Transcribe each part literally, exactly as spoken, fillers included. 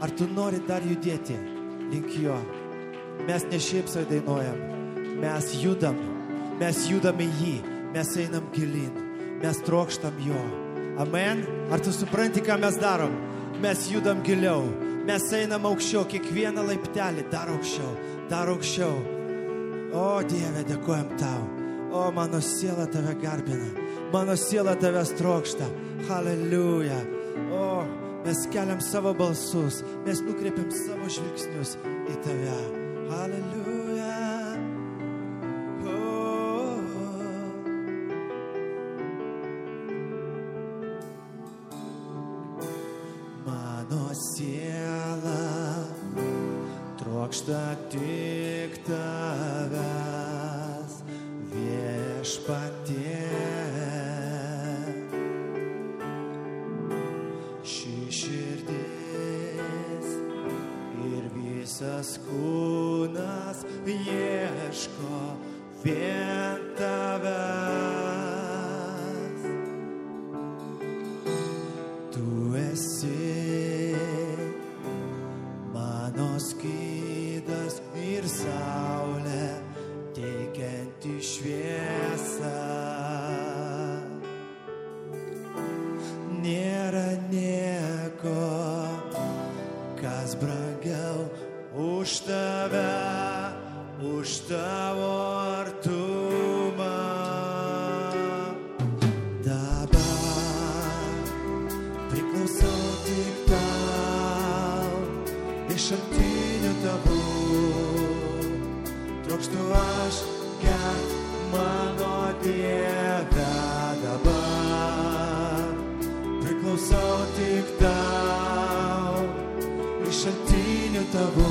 Ar tu nori dar judėti link jo? Mes ne šiaip sau dainuojam, mes judam, mes judam į jį, mes einam gilin, mes trokštam jo. Amen? Ar tu supranti, ką mes darom? Mes judam giliau, mes einam aukščiau, kiekvieną laiptelį, dar aukščiau, dar aukščiau. O Dieve, dėkojam tau. O mano siela tave garbina, mano siela tavęs trokšta. Haleliuja. O mes keliam savo balsus, mes nukreipiam savo žvilgsnius į tave. Haleliuja. Oh. Mano siela trokšta tik tavęs, viešpatie. Visas kūnas ieško vien tavęs. Tu esi mano skydas ir saulė, teikianti šviesą. Nėra nieko, kas brangiau už tave, už tavo artumą. Dabar priklausau tik tau, iš šaltinių tavų. Trokštu aš gert mano Dieve. Dabar priklausau tik tau, iš šaltinių tavų.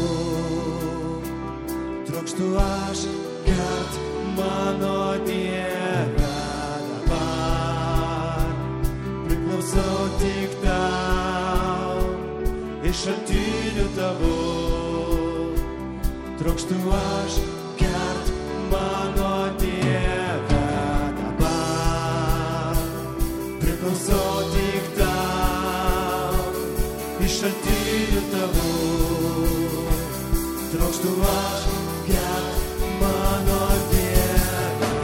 Trokštu aš gert mano Dieve. Dabar priklausau tik tau, iš šaltinių tavų. Trokštu aš gert mano Dieve. Dabar priklausau tik tau, iš šaltinių tavų. Trokštu aš gert mano Dieve.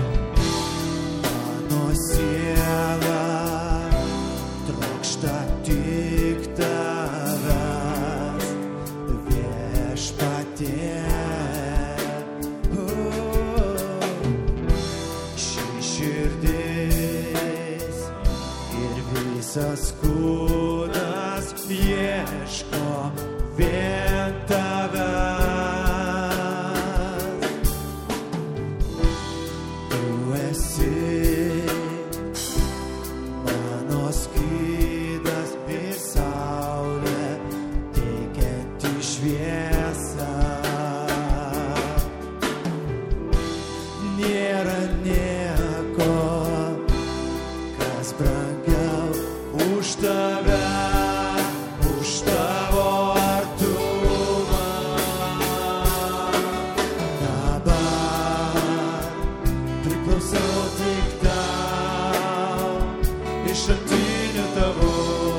Mano siela trokšta tik tavęs, viešpatie. Ši širdis ir visas kūnas ieško vien tavęs. Tu esi mano skydas ir saulė, teikianti šviesą. Nėra nieko, kas brangiau už tave, už tavo artumą. Dabar priklausau tik tau, iš šaltinių tavų.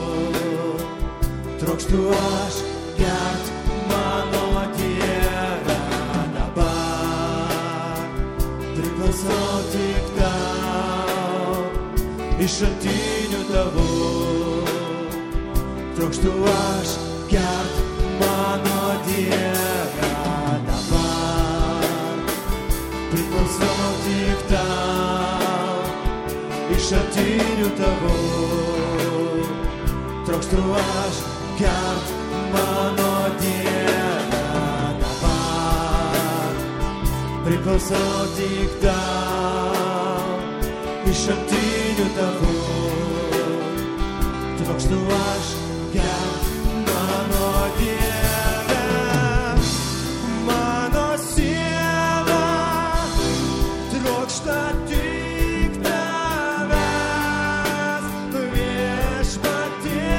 Trokštu aš gert mano Dieve. Dabar priklausau tik tau, iš šaltinių tavų. Trokštu aš gert mano Dieve. Dabar priklausau tik tau, iš šaltinių tavų. Trokštu aš gert mano Dieve. Dabar priklausau tik tau, iš šaltinių tavų. Trokštu aš gert mano Dieve. Mano siela trokšta tik tavęs, viešpatie.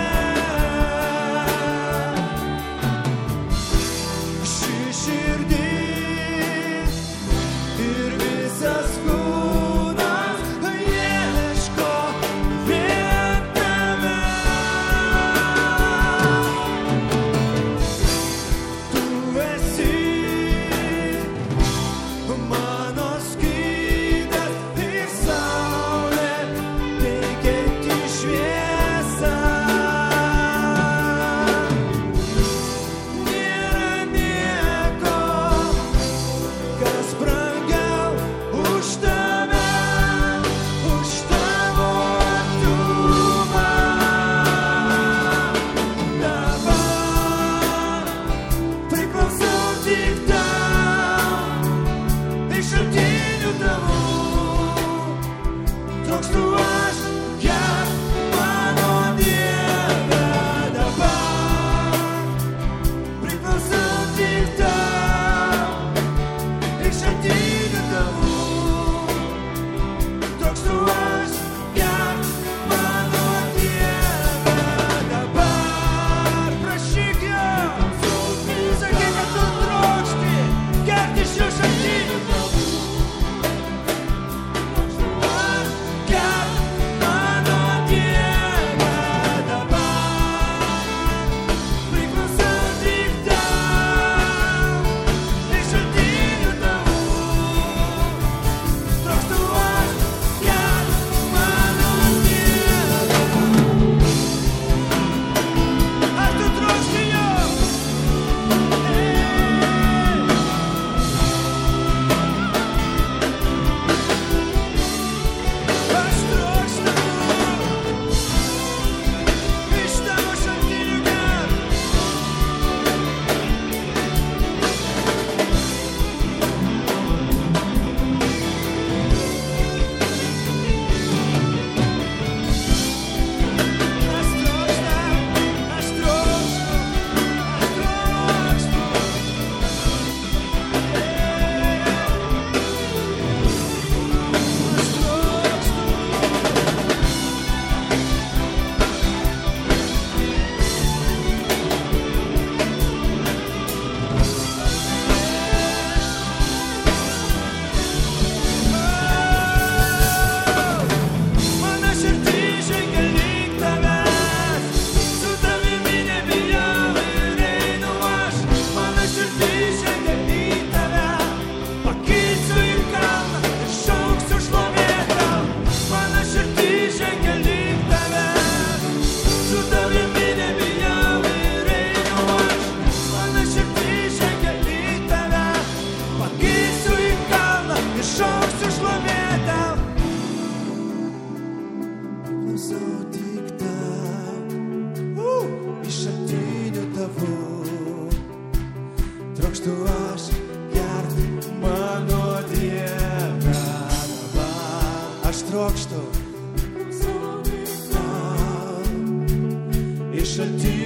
Ši širdis ir visas kūnas ieško vien tavęs.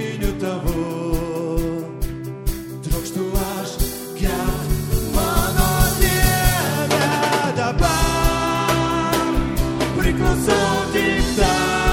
šaltiniu tavu. Trokštu aš gert mano Dieve dabar, priklausau tik tau.